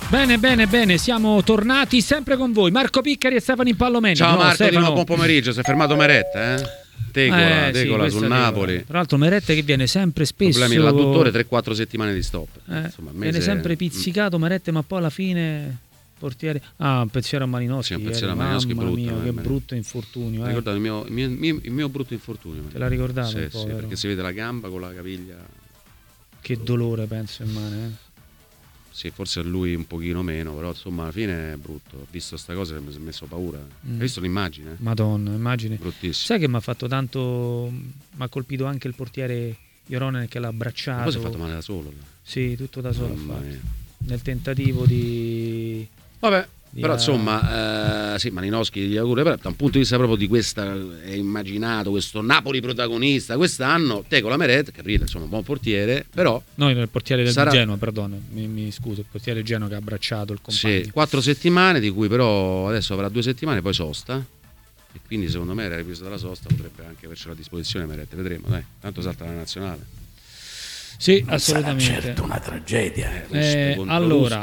Bene, siamo tornati sempre con voi. Marco Piccari e Stefano Impallomeni. Ciao Marco, Stefano. di nuovo buon pomeriggio. Si è fermato Meretta, Tegola sul Napoli. Tra l'altro Meretta che viene sempre spesso problemi all'adduttore, 3-4 settimane di stop. Insomma, viene sempre pizzicato Meretta, ma poi alla fine portiere. Un pensiero a Malinowski. Sì, un pensiero a Malinowski mamma brutto. Mia, che brutto infortunio. Ricordate il mio brutto infortunio. Te la ricordate un po'? Sì, perché si vede la gamba con la caviglia. Che dolore, penso, immane. Sì, forse a lui un pochino meno, però insomma alla fine è brutto. Ho visto sta cosa e mi sono messo paura. Hai visto l'immagine? Madonna, immagine. Bruttissimo. Sai che mi ha fatto tanto. Mi ha colpito anche il portiere Joronen che l'ha abbracciato. Ma poi si è fatto male da solo. Sì, tutto da solo. Nel tentativo di. Vabbè. Però insomma, sì, Malinowski gli auguri, però da un punto di vista proprio di questa, è immaginato questo Napoli protagonista quest'anno, Tegola Meret, Caprile, insomma, un buon portiere, però no, il portiere del Genoa, perdono, mi scuso, il portiere del Genoa che ha abbracciato il compagno. Sì, 4 settimane, di cui però adesso avrà 2 settimane, poi sosta, e quindi secondo me era ripresa dalla sosta, potrebbe anche avercelo a disposizione Meret, vedremo, dai, tanto salta la nazionale. Sì, non assolutamente. Sarà certo una tragedia. Allora,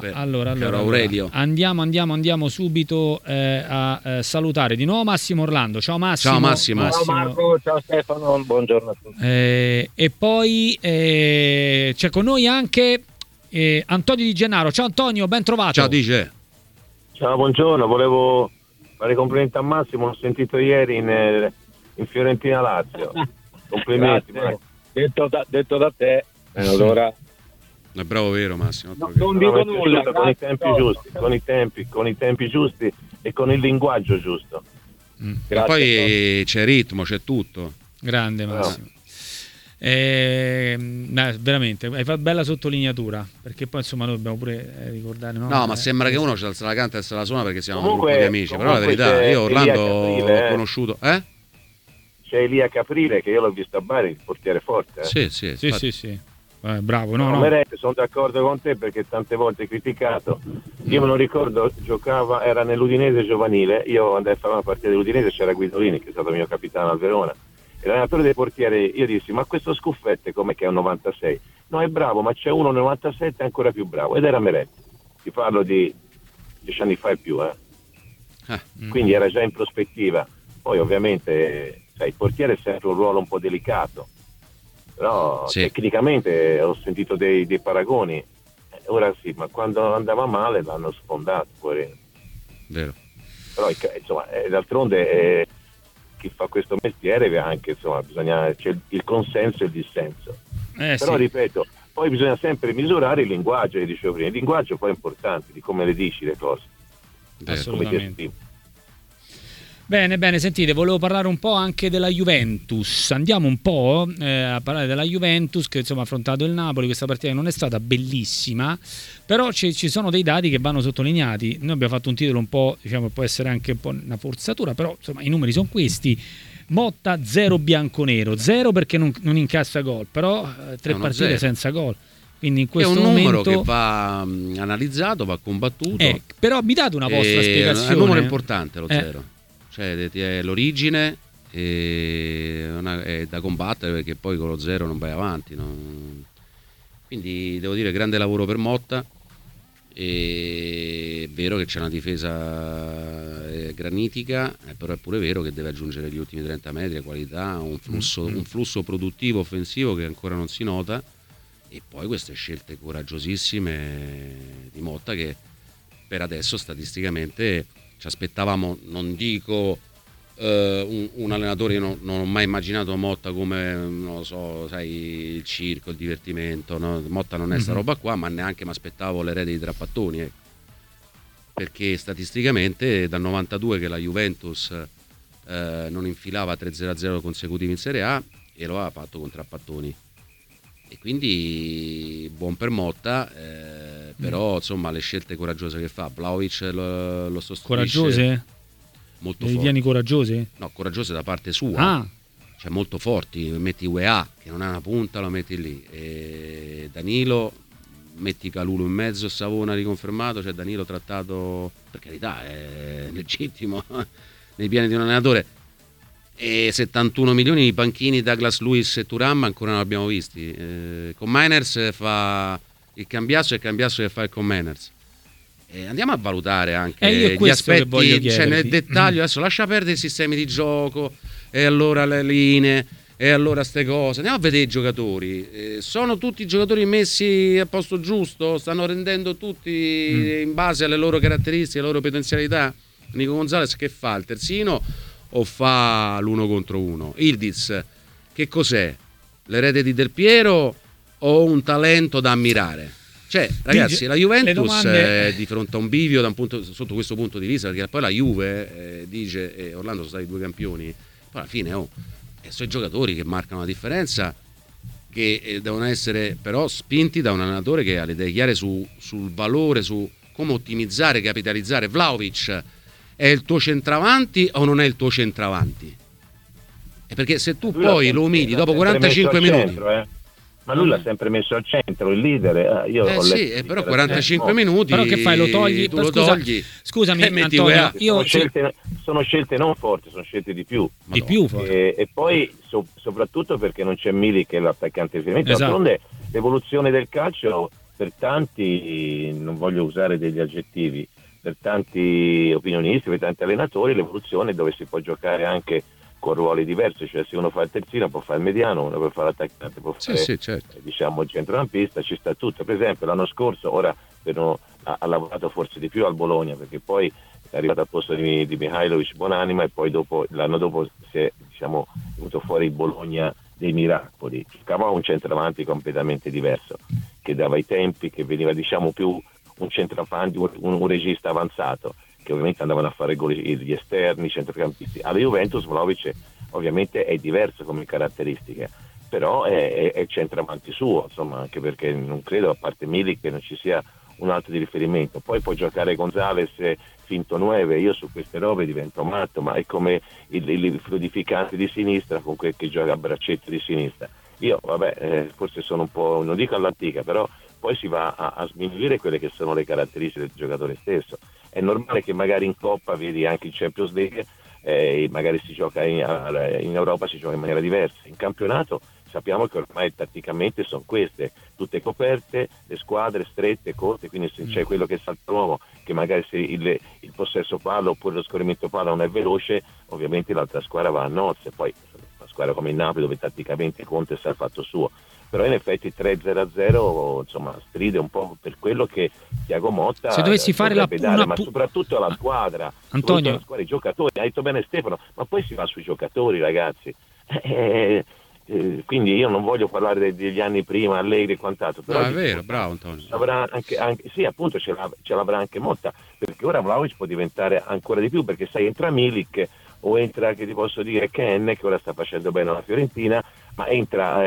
andiamo subito a salutare di nuovo Massimo Orlando. Ciao Massimo. Ciao Massimo. Ciao Marco, ciao Stefano, buongiorno a tutti. E poi c'è con noi anche Antonio Di Gennaro. Ciao Antonio, ben trovato. Ciao Dice. Ciao, buongiorno, volevo fare complimenti a Massimo, l'ho sentito ieri in Fiorentina Lazio. Complimenti. Detto da te. Allora è bravo, vero Massimo? Non dico nulla, con i tempi giusti, con i tempi giusti e con il linguaggio giusto. E poi c'è ritmo, c'è tutto. Grande Massimo. Veramente hai fatto bella sottolineatura, perché poi insomma noi dobbiamo pure ricordare, no, ma sembra che uno ci alza la canta e se la suona perché siamo comunque, un gruppo di amici, però la verità io Orlando l'ho conosciuto c'è Elia Caprile che io l'ho visto a Bari, il portiere forte. Sì. Bravo, sono d'accordo con te perché tante volte criticato. Io me lo ricordo, era nell'Udinese giovanile, io andai a fare una partita dell'Udinese, c'era Guidolini che è stato mio capitano al Verona, e l'allenatore dei portieri, io dissi ma questo Scuffette com'è che è un 96? No, è bravo, ma c'è uno 97 ancora più bravo, ed era Meretti. Ti parlo di 10 anni fa e più, quindi era già in prospettiva. Poi ovviamente il portiere è sempre un ruolo un po' delicato, però tecnicamente ho sentito dei paragoni, ora sì, ma quando andava male l'hanno sfondato, poverino. Vero. Però insomma, d'altronde chi fa questo mestiere anche, insomma, c'è il consenso e il dissenso. Però ripeto, poi bisogna sempre misurare il linguaggio, che dicevo prima, il linguaggio poi è importante, di come le dici le cose. Assolutamente. Bene, sentite, volevo parlare un po' anche della Juventus. Andiamo un po' a parlare della Juventus che insomma ha affrontato il Napoli. Questa partita non è stata bellissima, però ci sono dei dati che vanno sottolineati. Noi abbiamo fatto un titolo un po', diciamo, può essere anche un po' una forzatura, però insomma i numeri sono questi. Motta 0 bianconero, 0 perché non incassa gol, però 3 partite senza gol. Quindi in questo è un numero momento che va analizzato, va combattuto. Però mi date una vostra spiegazione? È un numero importante lo 0. Cioè è l'origine è da combattere, perché poi con lo 0 non vai avanti, quindi devo dire grande lavoro per Motta. È vero che c'è una difesa granitica, però è pure vero che deve aggiungere gli ultimi 30 metri a qualità, un flusso produttivo offensivo che ancora non si nota, e poi queste scelte coraggiosissime di Motta che per adesso statisticamente ci aspettavamo, non dico un allenatore, io non ho mai immaginato Motta come, non lo so, sai, il circo, il divertimento, no? Motta non è sta roba qua, ma neanche mi aspettavo l'erede di Trapattoni, perché statisticamente dal 92 che la Juventus non infilava 3-0 consecutivi in Serie A, e lo ha fatto con Trapattoni, e quindi buon per Motta, però insomma le scelte coraggiose che fa Vlahovic lo sostituisce. Coraggiose? Molto le forti. ritieni coraggiose? No, coraggiose da parte sua, cioè molto forti. Metti UEA che non ha una punta, lo metti lì, e Danilo, metti Calulu in mezzo, Savona riconfermato, cioè Danilo trattato, per carità, è legittimo nei piani di un allenatore, e 71 milioni di panchini Douglas Luiz e Thuram ancora non abbiamo visti. Con Mainers fa il Cambiasso, e il Cambiasso che fa il con Mainers. andiamo a valutare anche io gli aspetti, cioè nel dettaglio. Adesso lascia perdere i sistemi di gioco e allora le linee e allora ste cose, andiamo a vedere i giocatori. Sono tutti i giocatori messi al posto giusto? Stanno rendendo tutti in base alle loro caratteristiche, alle loro potenzialità? Nico Gonzalez che fa? Il terzino o fa l'1 contro 1? Ildiz che cos'è? L'erede di Del Piero o un talento da ammirare? Cioè, ragazzi, la Juventus è di fronte a un bivio sotto questo punto di vista, perché poi la Juve dice Orlando sono stati 2 campioni, poi alla fine sono i giocatori che marcano la differenza, che devono essere però spinti da un allenatore che ha le idee chiare sul valore, su come ottimizzare, capitalizzare. Vlahovic è il tuo centravanti o non è il tuo centravanti? Perché se tu poi lo umili dopo 45 minuti centro, ma lui l'ha sempre messo al centro, il leader. Però 45 minuti. Però che fai? Lo togli? Tu lo togli. Scusami, Antonio, sono scelte non forti, sono scelte di più. Di più forti. E poi soprattutto perché non c'è Milik che è l'attaccante di riferimento. Esatto. D'altronde l'evoluzione del calcio, per tanti, non voglio usare degli aggettivi, per tanti opinionisti, per tanti allenatori, l'evoluzione è dove si può giocare anche con ruoli diversi, cioè se uno fa il terzino può fare il mediano, uno può fare l'attaccante, può fare certo. diciamo il centrocampista, ci sta tutto. Per esempio l'anno scorso, ora ha lavorato forse di più al Bologna, perché poi è arrivato al posto di Mihajlovic buonanima, e poi l'anno dopo si è venuto fuori il Bologna dei miracoli, giocava un centravanti completamente diverso, che dava i tempi, che veniva più un centravanti, un regista avanzato, che ovviamente andavano a fare gol gli esterni, i centrocampisti. Alla Juventus Vlahovic ovviamente è diverso come caratteristiche, però è centravanti suo, insomma, anche perché non credo, a parte Milik, che non ci sia un altro di riferimento. Poi può giocare Gonzalez finto 9, io su queste robe divento matto, ma è come il fluidificante di sinistra con quel che gioca a braccetto di sinistra. Io forse sono un po', non dico all'antica, però poi si va a sminuire quelle che sono le caratteristiche del giocatore stesso. È normale che magari in Coppa, vedi anche in Champions League, magari si gioca in Europa, si gioca in maniera diversa. In campionato sappiamo che ormai tatticamente sono queste, tutte coperte, le squadre strette, corte, quindi se c'è quello che salta l'uomo, che magari se il possesso palla oppure lo scorrimento palla non è veloce, ovviamente l'altra squadra va a nozze. Poi una squadra come il Napoli, dove tatticamente Conte sa il fatto suo, però in effetti 3-0-0 insomma stride un po' per quello che Thiago Motta, se dovessi fare ma soprattutto la squadra, Antonio, la squadra, i giocatori. Ha detto bene Stefano, ma poi si va sui giocatori, ragazzi. Quindi io non voglio parlare degli anni prima, Allegri e quant'altro, però è vero, bravo Antonio. Avrà anche, sì, appunto ce l'avrà anche Motta, perché ora Vlahovic può diventare ancora di più, perché sai, entra Milik o entra, che ti posso dire, Ken, che ora sta facendo bene alla Fiorentina, ma entra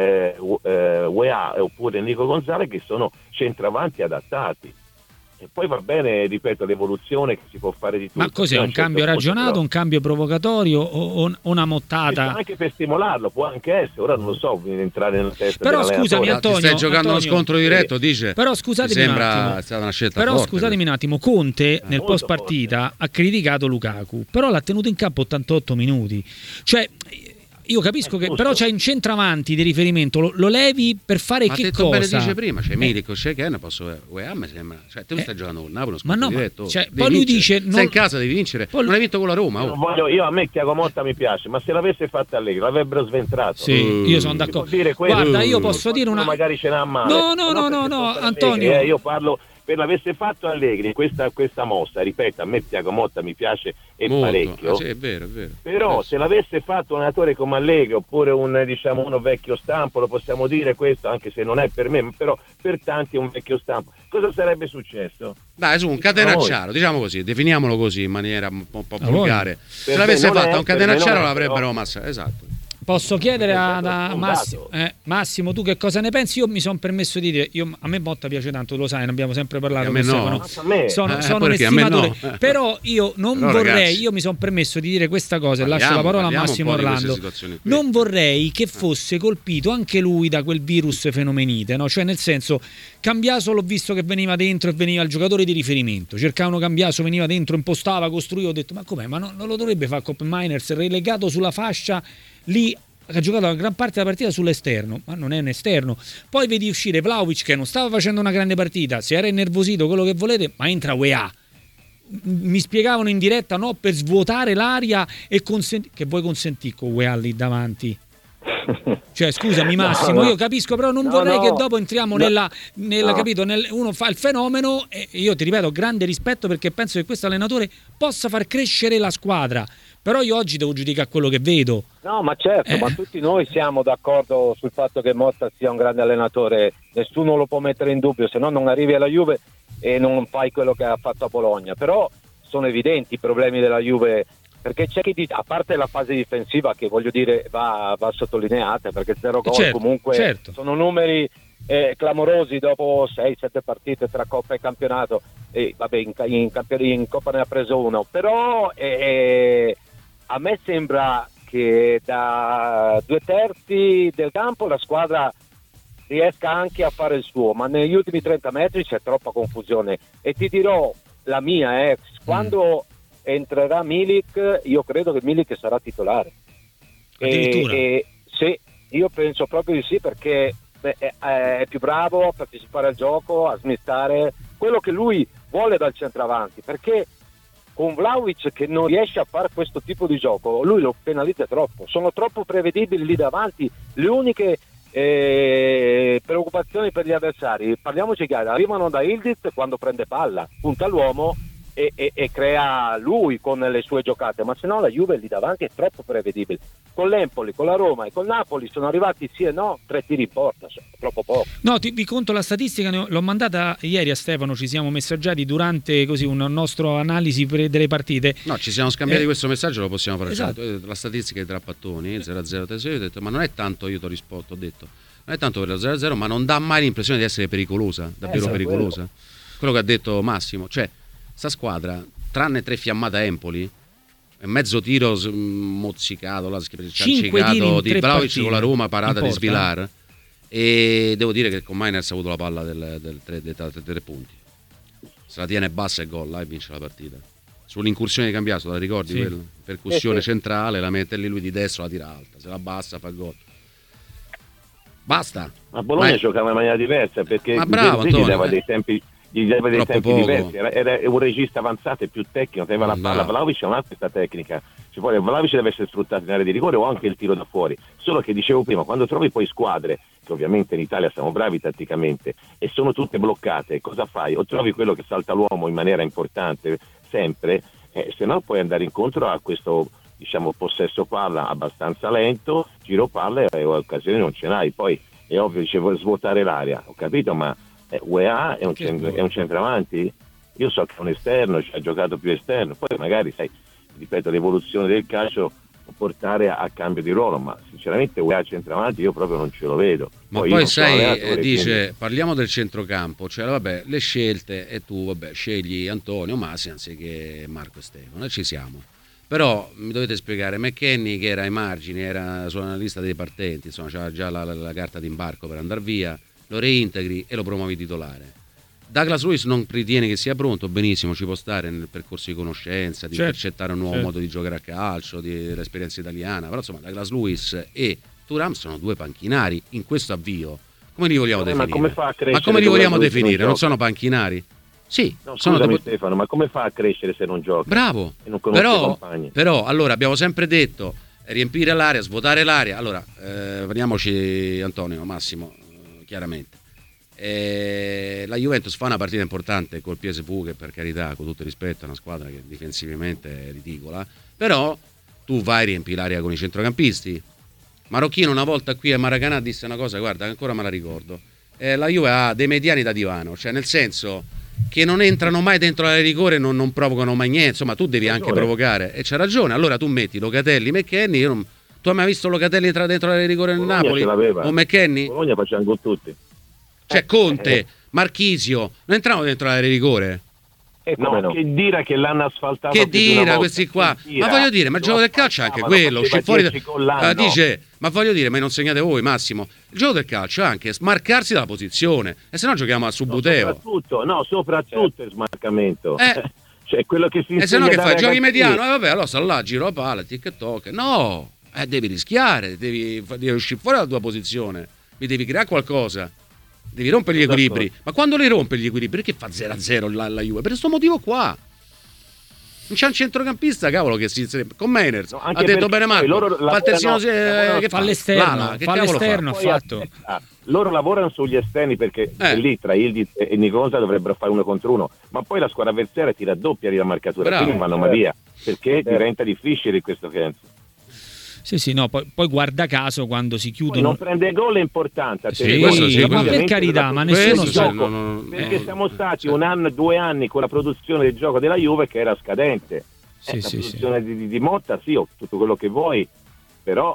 UEA oppure Nico Gonzalez, che sono centravanti adattati. E poi va bene, ripeto, l'evoluzione che si può fare di tutto. Ma cos'è, un cambio ragionato, però un cambio provocatorio o una mottata? Anche per stimolarlo, può anche essere, ora non lo so, entrare nella testa. Però scusami Antonio, stai giocando uno scontro diretto, dice. Però scusatemi un attimo, è stata una scelta però forte, scusatemi un attimo, Conte nel post partita ha criticato Lukaku, però l'ha tenuto in campo 88 minuti. Cioè io capisco che però c'hai un centravanti di riferimento, lo levi per fare ma che cosa? cosa? Ma detto bene, dice prima, c'è Milik, c'è Ken, mi sembra, cioè tu stai giocando con Napoli, ma no, diretto, poi lui dice stai in casa, devi vincere, non hai vinto con la Roma. Io a me Thiago Motta mi piace, ma se l'avesse fatta Allegri l'avrebbero sventrato. Sì, io sono d'accordo. Guarda, io posso dire una, magari ce n'ha male. No, Antonio, io parlo per l'avesse fatto Allegri questa mossa, ripeto, a me Thiago Motta mi piace e molto, parecchio. Sì, è vero. Però se l'avesse fatto un allenatore come Allegri, oppure uno vecchio stampo, lo possiamo dire questo, anche se non è per me, però per tanti è un vecchio stampo, cosa sarebbe successo? Dai, su un catenacciaro, diciamo così, definiamolo così in maniera un po' volgare. Se l'avesse fatto un catenacciaro l'avrebbero massa, esatto. Posso chiedere a Massimo, tu che cosa ne pensi? Io mi sono permesso di dire, a me Motta piace tanto, lo sai, ne abbiamo sempre parlato. A me no. Sono un estimatore, però io non vorrei, ragazzi, io mi sono permesso di dire questa cosa, e lascio la parola a Massimo Orlando. Non vorrei che fosse colpito anche lui da quel virus fenomenite, no? Cioè nel senso, Cambiaso l'ho visto che veniva dentro e veniva il giocatore di riferimento, cercavano Cambiaso, veniva dentro, impostava, costruiva, ho detto ma com'è? Ma non lo dovrebbe fare Kopp Miners, relegato sulla fascia lì ha giocato la gran parte della partita sull'esterno, ma non è un esterno. Poi vedi uscire Vlahovic che non stava facendo una grande partita, si era innervosito, quello che volete, ma entra Weah. Mi spiegavano in diretta, no, per svuotare l'aria e che vuoi consentire con Weah lì davanti? Cioè, scusami Massimo, io capisco, però non vorrei che dopo entriamo nella capito, uno fa il fenomeno e io ti ripeto, grande rispetto perché penso che questo allenatore possa far crescere la squadra. Però io oggi devo giudicare quello che vedo. No, ma certo, ma tutti noi siamo d'accordo sul fatto che Motta sia un grande allenatore, nessuno lo può mettere in dubbio, se no non arrivi alla Juve e non fai quello che ha fatto a Bologna. Però sono evidenti i problemi della Juve, perché c'è chi a parte la fase difensiva che voglio dire va sottolineata, perché 0 gol comunque sono numeri clamorosi dopo 6-7 partite tra Coppa e campionato, e vabbè in Coppa ne ha preso uno, però a me sembra che da 2/3 del campo la squadra riesca anche a fare il suo, ma negli ultimi 30 metri c'è troppa confusione. E ti dirò la mia, quando entrerà Milik, io credo che Milik sarà titolare. E sì, io penso proprio di sì, perché è più bravo a partecipare al gioco, a smittare quello che lui vuole dal centravanti, perché con Vlahovic che non riesce a fare questo tipo di gioco, lui lo penalizza troppo, sono troppo prevedibili lì davanti. Le uniche preoccupazioni per gli avversari, parliamoci chiaro, arrivano da Ildiz quando prende palla, punta all'uomo e crea lui con le sue giocate, ma se no la Juve lì davanti è troppo prevedibile. Con l'Empoli, con la Roma e con Napoli sono arrivati sì e no 3 tiri in porta, troppo poco. No, vi conto la statistica, l'ho mandata ieri a Stefano, ci siamo messaggiati durante così una nostra analisi delle partite. No, ci siamo scambiati questo messaggio, lo possiamo fare. Esatto. La statistica di Trapattoni 0-0, ho detto, ma non è tanto, io ti ho risposto, ho detto, non è tanto per lo 0-0, ma non dà mai l'impressione di essere pericolosa, davvero pericolosa. Quello che ha detto Massimo, cioè sta squadra, tranne 3 fiammate a Empoli, mezzo tiro mozzicato, ciancicato di Vlahovic con la Roma, parata di Svilar, e devo dire che con Mainers ha avuto la palla dei 3 punti, se la tiene bassa e gol, là e vince la partita. Sull'incursione di Cambiaso, te la ricordi? Sì. Quella? Percussione centrale, la mette lì lui di destra, la tira alta, se la bassa fa gol. Basta. A Bologna giocava in maniera diversa, perché ma bravo, Antonio, dava dei tempi diversi, era un regista avanzato e più tecnico, aveva la palla. Vlahovic ha un'altra tecnica, cioè, poi Vlahovic deve essere sfruttato in area di rigore o anche il tiro da fuori, solo che dicevo prima, quando trovi poi squadre che ovviamente in Italia siamo bravi tatticamente e sono tutte bloccate, cosa fai? O trovi quello che salta l'uomo in maniera importante sempre, se no puoi andare incontro a questo, diciamo, possesso palla abbastanza lento, giro palla e occasioni non ce n'hai. Poi è ovvio, dicevo, svuotare l'area, ho capito, ma UEA è un centravanti? Io so che è un esterno, ha giocato più esterno, poi magari, sai, ripeto, l'evoluzione del calcio può portare a cambio di ruolo, ma sinceramente UEA centravanti io proprio non ce lo vedo. Ma poi sai, dice, quindi parliamo del centrocampo, cioè vabbè, le scelte, e tu vabbè scegli Antonio Massi anziché Marco Stefano, e ci siamo. Però mi dovete spiegare, McKennie che era ai margini, era sulla lista dei partenti, insomma c'era già la carta d'imbarco per andare via, lo reintegri e lo promuovi titolare. Douglas Luiz non ritiene che sia pronto, benissimo, ci può stare nel percorso di conoscenza, di intercettare un nuovo modo di giocare a calcio, dell'esperienza italiana, però insomma Douglas Luiz e Thuram sono 2 panchinari in questo avvio. Come li vogliamo definire? Ma come li vogliamo definire? Non sono panchinari? Sì, no, scusami Stefano, ma come fa a crescere se non gioca? Bravo, e non conosce i compagni? Però allora abbiamo sempre detto riempire l'area, svuotare l'area. Allora vediamoci Antonio, Massimo, chiaramente la Juventus fa una partita importante col PSV, che per carità, con tutto il rispetto, è una squadra che difensivamente è ridicola, però tu vai a riempi l'area con i centrocampisti. Marocchino una volta qui a Maracanã disse una cosa, guarda, ancora me la ricordo, la Juve ha dei mediani da divano, cioè nel senso che non entrano mai dentro l'area di rigore, non provocano mai niente, insomma tu devi anche provocare, e c'ha ragione. Allora tu metti Locatelli, McKennie, tu hai mai visto Locatelli dentro l'area di rigore nel Napoli? O McKennie? Bologna facciamo con tutti. Cioè Conte, Marchisio, non entravano dentro l'area di rigore? No, che dire che l'hanno asfaltato, che dire questi qua, ma voglio dire, ma il gioco del calcio è anche quello, fuori dice, ma voglio dire, ma non segnate voi Massimo, il gioco del calcio è anche smarcarsi dalla posizione, e se no giochiamo a Subuteo, soprattutto il smarcamento, cioè quello che si e se no che fai, giochi mediano, vabbè, allora sta là, giro la palla, tic e toc, no, devi rischiare, devi uscire fuori dalla tua posizione, mi devi creare qualcosa, devi rompere gli equilibri. Ma quando li rompe gli equilibri, perché fa 0-0 la Juve? Per questo motivo qua. Non c'è un centrocampista, cavolo, che con Meiners ha detto bene Marco, fa il terzino, che fa l'esterno, ha fatto. Loro lavorano sugli esterni perché lì tra Ildiz e Nicosa dovrebbero fare 1 contro 1, ma poi la squadra avversaria ti raddoppia la marcatura, quindi non vanno mai via, perché diventa difficile in questo senso. Sì, no, poi guarda caso quando si chiudono. Poi non prende gol è importante. Ma per carità, ma nessuno sa. Perché siamo stati 1 anno, 2 anni con la produzione del gioco della Juve che era scadente. La produzione di Motta, sì, tutto quello che vuoi, però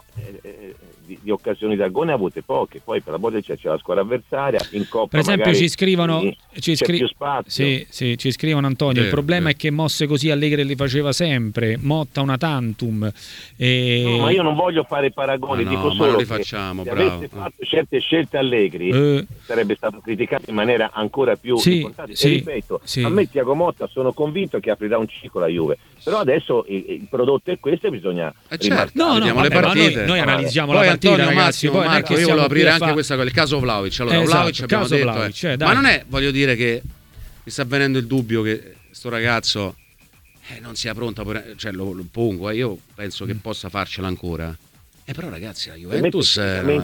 di occasioni da gol ne ha avute poche. Poi per la volta c'è la squadra avversaria in Coppa. Per esempio ci scrivono più spazio. Sì, ci scrivono Antonio, il problema è che mosse così Allegri li faceva sempre, Motta una tantum. No, ma io non voglio fare paragoni, dico solo non li che facciamo, se bravo. avesse fatto certe scelte Allegri sarebbe stato criticato in maniera ancora più importante. E ripeto, a me Thiago Motta sono convinto che aprirà un ciclo la Juve, però adesso il prodotto è questo e bisogna vediamo le partite. Noi analizziamo la partita, Antonio, ragazzi. Poi Marco, io volevo aprire anche questa cosa, il caso Vlahovic. Allora, Vlahovic abbiamo detto, Vlahovic, ma non è, voglio dire, che mi sta venendo il dubbio che sto ragazzo non sia pronto, cioè lo pongo, io penso che possa farcela ancora. Però ragazzi, la Juventus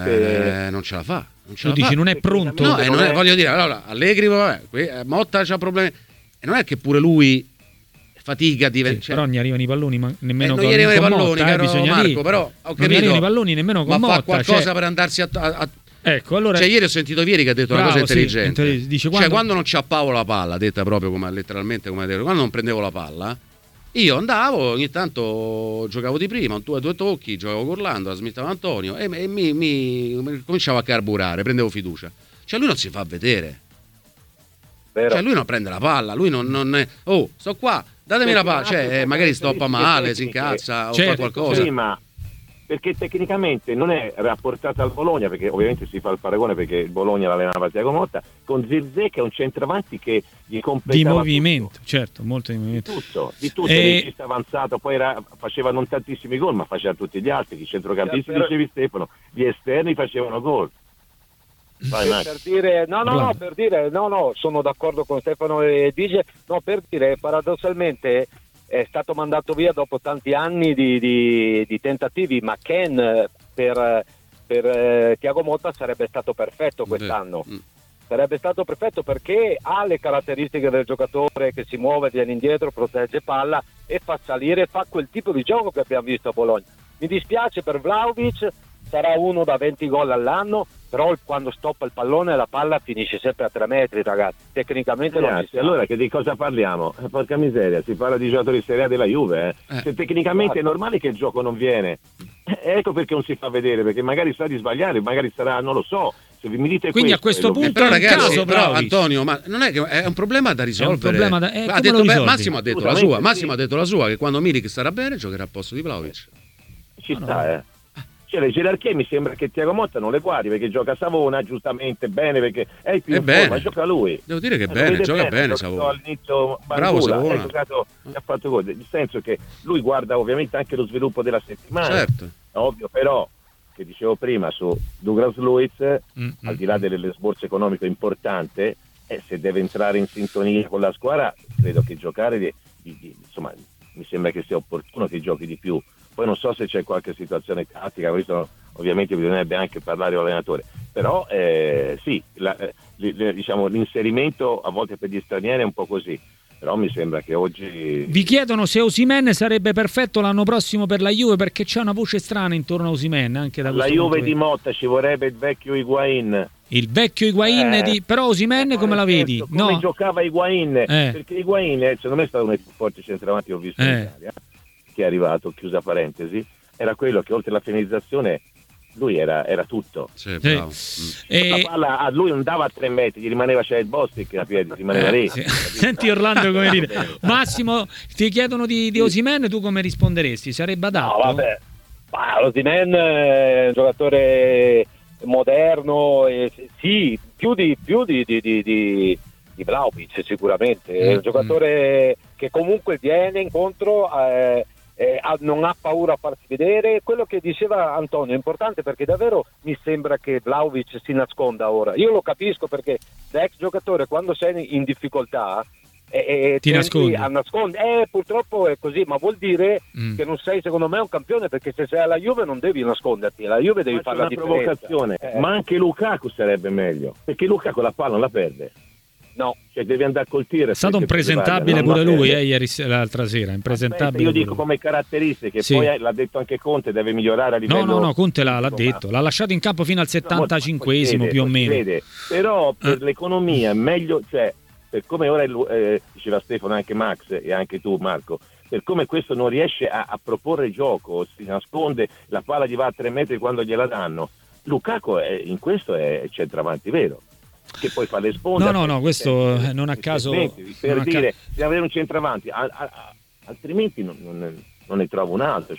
non ce la fa. Tu dici non è pronto? No, voglio dire, allora Allegri, Motta c'ha problemi, e non è che pure lui fatica però non gli arrivano i palloni, ma nemmeno non gli arrivano i palloni, Motta, caro Marco, però ho capito, non gli arrivano i palloni nemmeno con Motta, ma fa qualcosa per andarsi a ecco, allora ieri ho sentito Vieri che ha detto una cosa intelligente, dice, quando non c'appavo la palla, detta proprio letteralmente come ha detto, quando non prendevo la palla io andavo, ogni tanto giocavo di prima, 2 tocchi, giocavo con Orlando, la smittava Antonio e mi cominciavo a carburare, prendevo fiducia. Cioè lui non si fa vedere. Vero. Cioè lui non prende la palla, lui non è, sto qua, datemi la palla, cioè magari stoppa male, si incazza o fa qualcosa. Perché tecnicamente non è rapportata al Bologna, perché ovviamente si fa il paragone perché il Bologna l'allenava Thiago Motta, con Zirkzee che è un centravanti che gli completava di movimento, tutto. Certo, molto di movimento. Di tutto, regista avanzato, poi faceva non tantissimi gol, ma faceva tutti gli altri, i centrocampisti dicevi Stefano, gli esterni facevano gol. Per dire sono d'accordo con Stefano e dice per dire paradossalmente è stato mandato via dopo tanti anni di tentativi, ma Ken per Thiago Motta sarebbe stato perfetto quest'anno. Sarebbe stato perfetto perché ha le caratteristiche del giocatore che si muove, viene indietro, protegge palla e fa salire, fa quel tipo di gioco che abbiamo visto a Bologna. Mi dispiace per Vlahovic, sarà uno da 20 gol all'anno, però quando stoppa il pallone la palla finisce sempre a 3 metri, ragazzi. Tecnicamente non ci sta. Allora che di cosa parliamo? Porca miseria, si parla di giocatori Serie A della Juve. Se tecnicamente è normale che il gioco non viene, ecco perché non si fa vedere, perché magari sa di sbagliare, magari sarà, non lo so. Se mi dite quindi a questo punto però ragazzi, caso, però Antonio, ma non è che è un problema da risolvere. Massimo ha detto la sua, che quando Milik starà bene giocherà al posto di Vlahovic. Ci sta, Cioè le gerarchie mi sembra che Thiago Motta non le guardi perché gioca Savona giustamente bene, perché è il più in forma, gioca lui. Devo dire che bene, gioca bene Savona. All'inizio bravo Savona. Ha fatto gol, nel senso che lui guarda ovviamente anche lo sviluppo della settimana. Certo. Ovvio, però che dicevo prima su Douglas Luiz, al di là dell'esborso economico importante, se deve entrare in sintonia con la squadra, credo che giocare insomma, mi sembra che sia opportuno che giochi di più. Poi non so se c'è qualche situazione tattica, questo ovviamente bisognerebbe anche parlare con l'allenatore, però sì, diciamo, l'inserimento a volte per gli stranieri è un po' così, però mi sembra che oggi... Vi chiedono se Osimhen sarebbe perfetto l'anno prossimo per la Juve, perché c'è una voce strana intorno a Osimhen anche da la Juve di Motta ci vorrebbe il vecchio Higuain. Il vecchio Higuain però Osimhen come la vedi? Come giocava Higuain, perché Higuain secondo me è stato uno dei più forti centravanti che ho visto in Italia, che è arrivato, chiusa parentesi, era quello che oltre alla finalizzazione lui era tutto. Sì, bravo. La palla a lui non dava a 3 metri, gli rimaneva, c'è il Bostic a piedi, rimaneva lì. Sì. Senti Orlando come dire. Massimo, ti chiedono di Osimhen, tu come risponderesti? Sarebbe adatto? No, vabbè. Osimhen è un giocatore moderno, sì, più di Vlahovic sicuramente. È un giocatore che comunque viene incontro non ha paura a farsi vedere. Quello che diceva Antonio è importante, perché davvero mi sembra che Vlahovic si nasconda ora. Io lo capisco, perché da ex giocatore, quando sei in difficoltà ti nascondi a nascondere, purtroppo è così, ma vuol dire che non sei, secondo me, un campione, perché se sei alla Juve non devi nasconderti, alla Juve devi fare la differenza. Provocazione, ma anche Lukaku sarebbe meglio, perché Lukaku la palla non la perde. No, cioè devi andare col tiro. È stato un presentabile pure lui ieri, l'altra sera, impresentabile. Io dico come caratteristiche, sì. Poi l'ha detto anche Conte, deve migliorare a livello. No, Conte l'ha detto, l'ha lasciato in campo fino al 75esimo più o meno. Però per l'economia è meglio, cioè per come ora diceva Stefano, anche Max e anche tu Marco, per come questo non riesce a proporre gioco, si nasconde, la palla gli va a 3 metri quando gliela danno. Lukaku in questo è centravanti vero, che poi fa le sponde. No, questo non a caso. Per dire, se avere un centravanti, altrimenti non ne trovo un altro.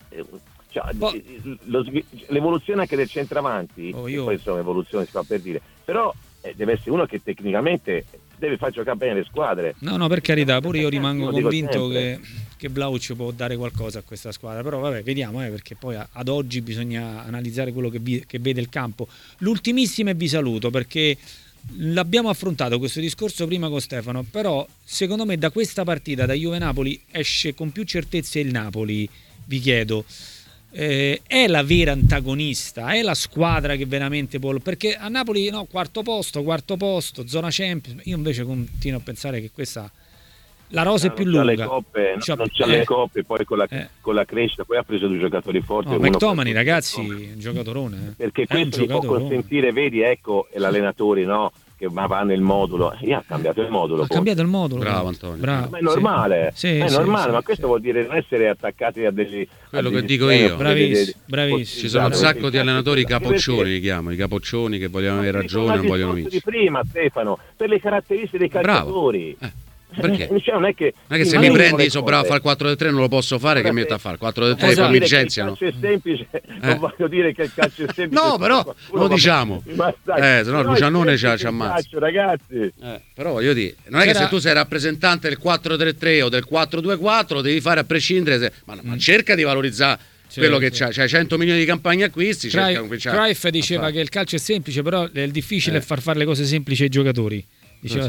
L'evoluzione anche del centravanti, poi insomma evoluzione si fa per dire, però deve essere uno che tecnicamente deve far giocare bene le squadre. No, per carità, pure io rimango convinto che Vlahovic può dare qualcosa a questa squadra, però vabbè, vediamo, perché poi ad oggi bisogna analizzare quello che vede il campo. L'ultimissima, e vi saluto, perché l'abbiamo affrontato questo discorso prima con Stefano, però secondo me da questa partita, da Juve-Napoli, esce con più certezza il Napoli, vi chiedo. È la vera antagonista, è la squadra che veramente può, perché a Napoli quarto posto, zona Champions. Io invece continuo a pensare che questa la rosa è più lunga, non c'ha le coppe, poi con la crescita poi ha preso 2 giocatori forti. McTominay, ragazzi, un giocatorone, perché questo gli può consentire, vedi, ecco, l'allenatore che va nel modulo, ha cambiato il modulo. Bravo Antonio, bravo. Ma è normale, ma questo vuol dire non essere attaccati a degli. Quello che dico io, bravissimo. Ci sono un sacco di allenatori capoccioni, li chiamano i capoccioni, che vogliono avere ragione, non vogliono vincere. Di prima, Stefano, per le caratteristiche dei calciatori. Perché? Non è che se mi prendi bravo a fare 4-3 non lo posso fare, che mi metto a fare 4-3 poi mi licenziano. Il calcio è semplice, non voglio dire che il calcio è semplice. No, però lo diciamo. Se no Lucianone ci ammazza. Ragazzi. Però voglio dire, non è che se tu sei rappresentante del 4-3-3 o del 4-2-4 lo devi fare a prescindere, ma cerca di valorizzare quello che c'ha 100 milioni di campagne acquisti. Cruyff diceva che il calcio è semplice, però è difficile far fare le cose semplici ai giocatori. Diceva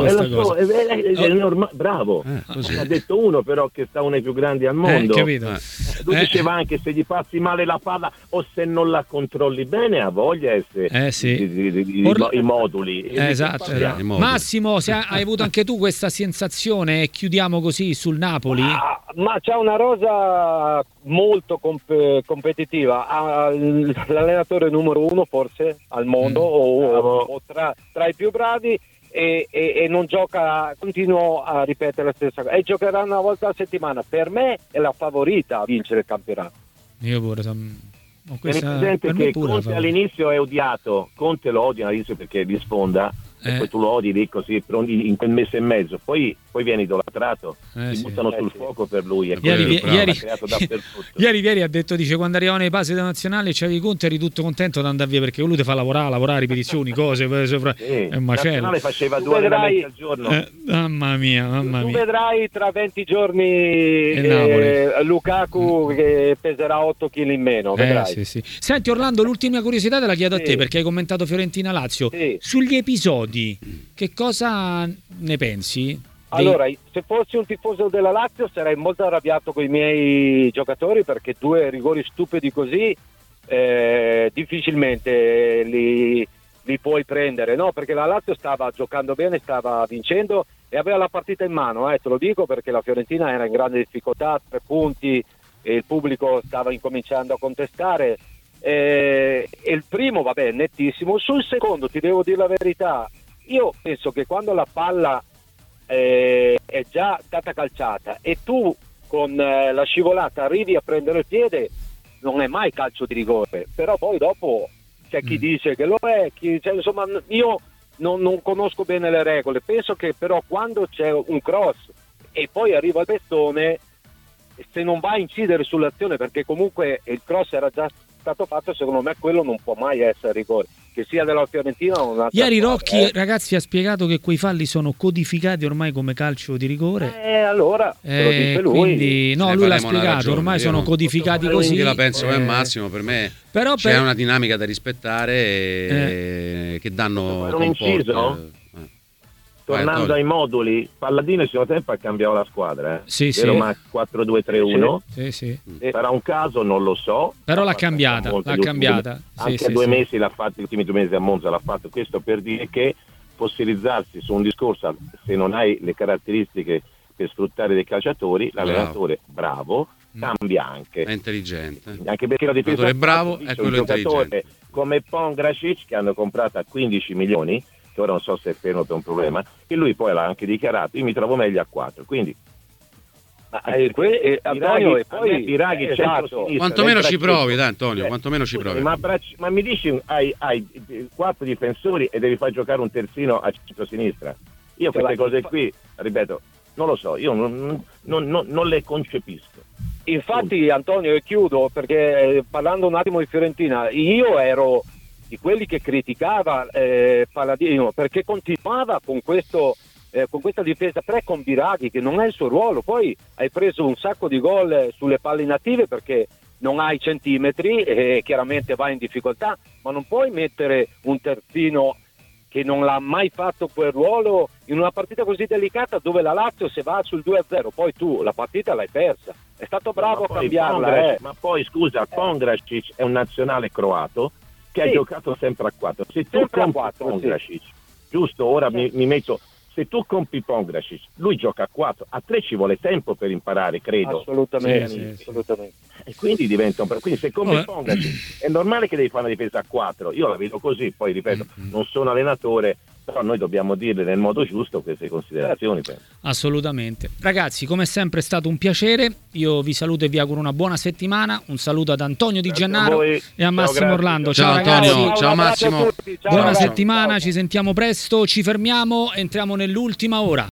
bravo, ha detto uno però che sta uno dei più grandi al mondo. Lui diceva anche se gli passi male la palla o se non la controlli bene, ha voglia i moduli. Esatto. Massimo, hai avuto anche tu questa sensazione, e chiudiamo così sul Napoli? Ma c'ha una rosa molto competitiva, l'allenatore numero 1 forse al mondo o tra i più bravi. E non gioca, continuo a ripetere la stessa cosa, e giocherà una volta a settimana. Per me è la favorita a vincere il campionato. Io pure presente che Conte all'inizio è odiato, Conte lo odia all'inizio perché li sfonda, e poi tu lo odi lì così in quel mese e mezzo, poi viene idolatrato, si buttano sul fuoco per lui, e ieri ha detto, quando arrivavano i passi da nazionale c'avevi Conte, eri tutto contento di andare via, perché lui ti fa lavorare ripetizioni, cose è un macello. Nazionale faceva 2 allenamenti al giorno. Mamma mia. Tu vedrai tra 20 giorni Lukaku che peserà 8 kg in meno, vedrai. Sì. Senti Orlando, l'ultima curiosità te la chiedo a te, perché hai commentato Fiorentina-Lazio. Sugli episodi, che cosa ne pensi? Allora, se fossi un tifoso della Lazio sarei molto arrabbiato con i miei giocatori, perché 2 rigori stupidi così difficilmente li puoi prendere, no? Perché la Lazio stava giocando bene, stava vincendo e aveva la partita in mano, te lo dico, perché la Fiorentina era in grande difficoltà, 3 punti, e il pubblico stava incominciando a contestare. E il primo, nettissimo. Sul secondo, ti devo dire la verità, io penso che quando la palla è già stata calciata e tu con la scivolata arrivi a prendere il piede, non è mai calcio di rigore. Però poi dopo c'è chi dice che lo è, insomma, io non conosco bene le regole. Penso che però quando c'è un cross e poi arriva il pestone, se non va a incidere sull'azione, perché comunque il cross era già stato fatto, secondo me quello non può mai essere rigore. che sia della Fiorentina o un'altra Ieri squadra, Rocchi, ragazzi, ha spiegato che quei falli sono codificati ormai come calcio di rigore. Allora, te lo dice lui. Quindi, no, lui l'ha spiegato, ormai sono codificati così. Io la penso come Massimo, per me però c'è una dinamica da rispettare che danno un inciso? Tornando ai moduli, Palladino il suo tempo ha cambiato la squadra, vero Max? 4-2-3-1. Sì. Sarà un caso, non lo so. Però l'ha cambiata. Anche 2 mesi l'ha fatto, gli ultimi 2 mesi a Monza l'ha fatto. Questo per dire che fossilizzarsi su un discorso, se non hai le caratteristiche per sfruttare dei calciatori, l'allenatore bravo cambia anche. È intelligente. Anche perché la difesa è bravo, è quello intelligente. Come Pongracic, che hanno comprato a 15 milioni, che ora non so se è fermo per un problema, e lui poi l'ha anche dichiarato, io mi trovo meglio a 4, quindi Antonio, e poi Biraghi esatto. Quantomeno ci provi, dai Antonio, quantomeno ci provi. Ma mi dici hai 4 difensori e devi far giocare un terzino a centro-sinistra? Io queste cose qui, ripeto, non lo so, io non le concepisco. Infatti Antonio, e chiudo perché parlando un attimo di Fiorentina, io ero di quelli che criticava Palladino perché continuava con questa difesa 3 con Biraghi, che non è il suo ruolo. Poi hai preso un sacco di gol sulle palle inattive perché non hai centimetri e chiaramente vai in difficoltà, ma non puoi mettere un terzino che non l'ha mai fatto quel ruolo in una partita così delicata dove la Lazio se va sul 2-0 poi tu la partita l'hai persa. È stato bravo a cambiarla. Ma poi scusa, Pongracic è un nazionale croato che ha giocato sempre a 4. Se tu compi Pongracic, giusto, ora mi metto, se tu compi Pongracic, lui gioca a 4, a 3 ci vuole tempo per imparare, credo. Assolutamente. E quindi diventa quindi se compi Pongracic è normale che devi fare una difesa a 4. Io la vedo così, poi ripeto, non sono allenatore, però noi dobbiamo dirle nel modo giusto queste considerazioni. Assolutamente. Ragazzi, come sempre è stato un piacere, io vi saluto e vi auguro una buona settimana, un saluto ad Antonio Di Gennaro e a Massimo Orlando. Ciao ragazzi. Antonio, ciao Massimo. Buona settimana, ci sentiamo presto, ci fermiamo, entriamo nell'ultima ora.